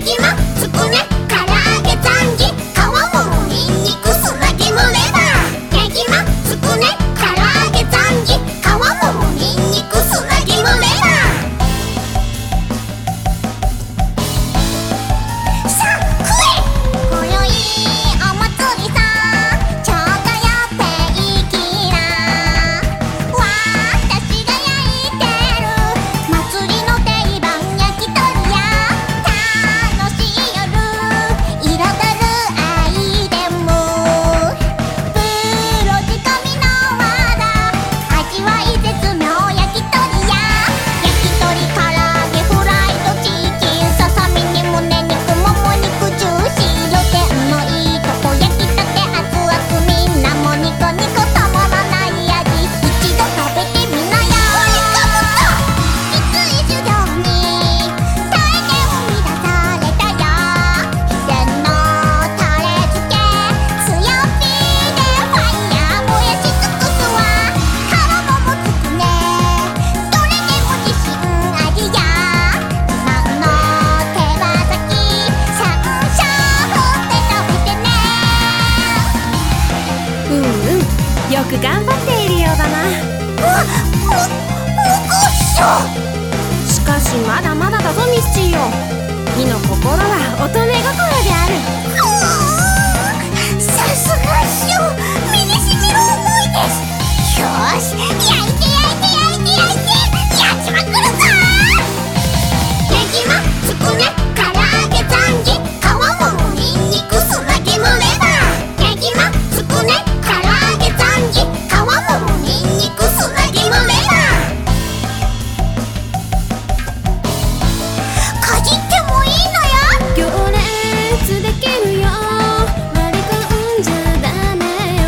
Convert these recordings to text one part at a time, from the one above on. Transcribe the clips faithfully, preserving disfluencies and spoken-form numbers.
ぎまつくね唐揚げザンギ皮ももにんにく砂肝レバーねぎまつくね唐揚げザンギ皮ももにんにく砂肝レバーさあ食え今宵お祭りさちょうどよペイキラ私が焼いてる祭りの定番焼き鳥や楽しい夜彩るアイテムプロ仕込みの技味わい絶妙焼き鳥や焼き鳥唐揚げフライドチキンささみに胸肉もも肉ジューシー露天のいいとこ焼きたて熱々みんなもニコニコたまらない味一度食べてみなよきつい修行に耐えて生み出されたよ秘伝のタレ漬け強火でファイヤー燃やし尽くすわ皮ももつくねどれでも自信ありや自慢の手羽先シャンシャン振って食べてねうんうんよく頑張っているようだな。 うわむむくっしょしかしまだまだだぞミスチーよ。火の心は乙女心である。 うーんさすが師匠身にしみる思いですよーし焼いて焼いて焼いて焼いてやっちまくるぞねぎまつくね唐揚げザンギ皮ももにんにく砂肝レバーねぎまつくね唐揚げザンギ皮ももにんにく砂肝レバーかじってもいいのよ行列できるよ割り込んじゃダメよ。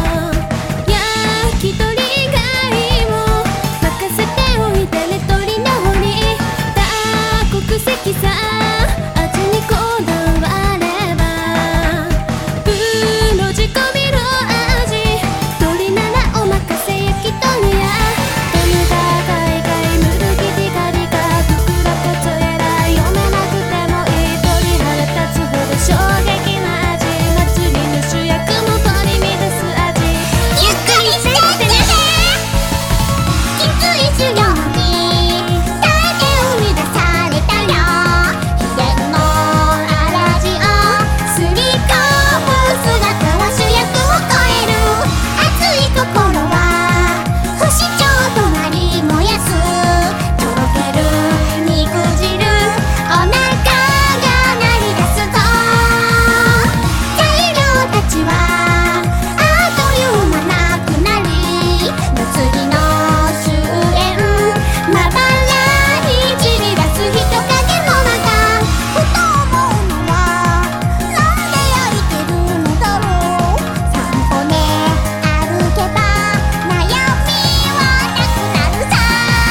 焼き鳥以外も任せておいてね鳥料理多国籍さ味にこだわればプロ仕込みの味鳥ならお任せ焼き鳥やガムがガイガイムルギティガリガふくらこつえら読めなくてもいい鳥腹立つほど衝撃な味祭りの主役も取り乱す味ゆっくりしてってねきつい修行に耐えて生み出されたよ秘伝の味をすり込む姿は主役を超える熱い心は不死鳥となり燃やすとろける肉汁お腹が鳴り出すぞ材料たちはあっという間なくなり祭りの終焉まばらに散り出す人影の中ふと思うのはなんで焼いてるのだろう散歩ね歩けば悩みはなくなるさ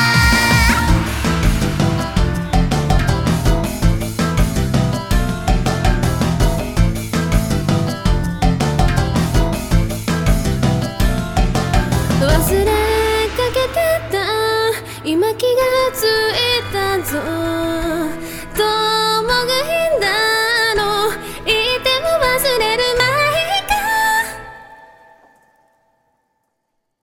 忘れかけてた今気がついたぞ